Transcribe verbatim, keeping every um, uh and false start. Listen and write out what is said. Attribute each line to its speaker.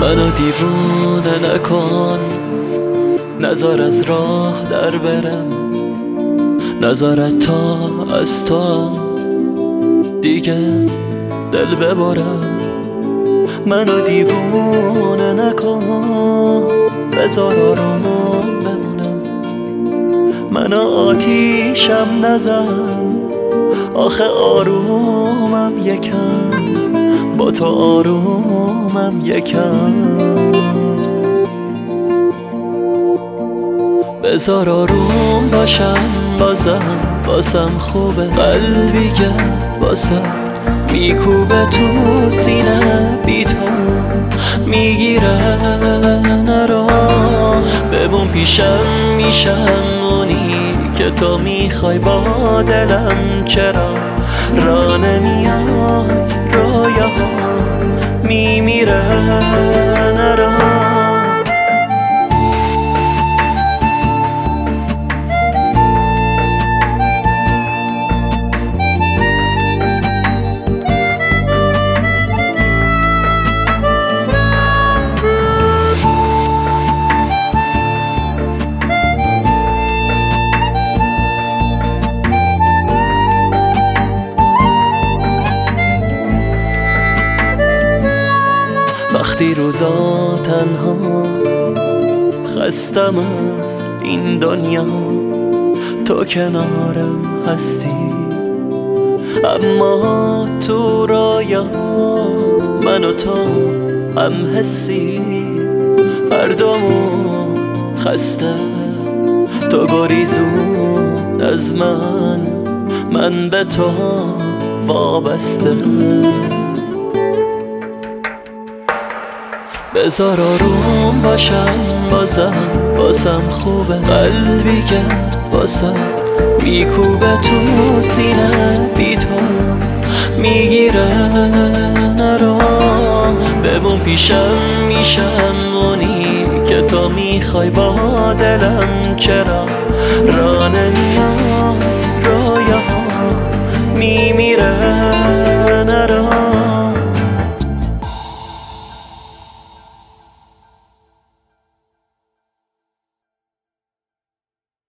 Speaker 1: منو دیوونه نکن، نذار از راه در برم، نذارت تا از تا دیگه دل ببرم. منو دیوونه نکن، بذار آروم بمونم. منو آتیشم نزن، آخه آرومم یکم، با تو آرومم یکم. بذار آروم باشم بازم، بازم خوبه قلبی که بازم میکوبه تو سینه، بی تو میگیره نرا. بمون پیشم میشم اونی که تو میخوای با دلم، چرا را نمیای رویاها میمیره نرا. وقتی روزا تنها خستم از این دنیا، تو کنارم هستی، اما تو رایا من و تو هم حسی. هر دومون خسته، تو گریزون از من، من به تو وابسته. بذار آروم باشم بازم، بازم خوبه قلبی که بازم میکوبه تو سینه، بی تو میگیره نرا. بمون پیشم میشم اونی که تو میخوای با دلم، چرا را نمیای رویاها میمیره